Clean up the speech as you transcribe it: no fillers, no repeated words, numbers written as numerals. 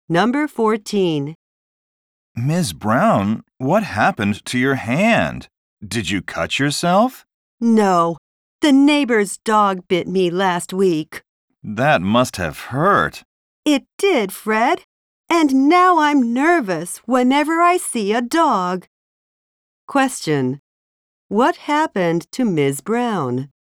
Number 14. Ms. Brown, what happened to your hand? Did you cut yourself? No, the neighbor's dog bit me last week. That must have hurt. It did, Fred. And now I'm nervous whenever I see a dog. Question. What happened to Ms. Brown?